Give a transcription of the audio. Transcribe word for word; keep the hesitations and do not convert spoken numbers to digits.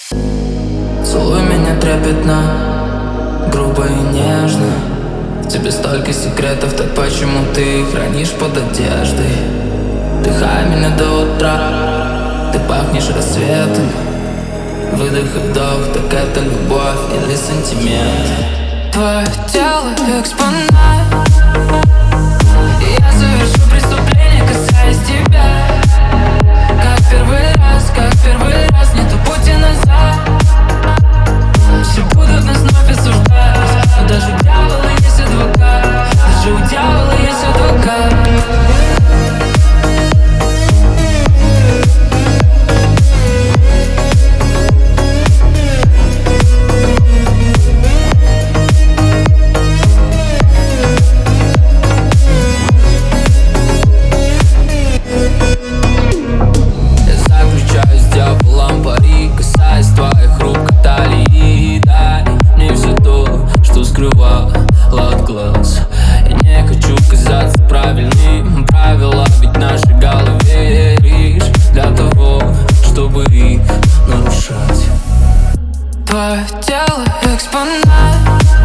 Целуй меня трепетно, грубо и нежно. В тебе столько секретов, так почему ты их хранишь под одеждой? Вдыхай меня до утра, ты пахнешь рассветом. Выдох и вдох, так это любовь или сантимент? Твое тело экспонат, и я совершу преступление, касаясь тебя. Как первый раз, как первый раз, нету пути назад. Все будут нас вновь осуждать, но даже у дьявола есть адвокат. Даже у дьявола есть адвокат. Касаясь твоих рук и талии, дай мне все то, что скрывало от глаз. Я не хочу казаться правильным, правила ведь в нашей голове лишь для того, чтобы их нарушать. Твое тело экспонат,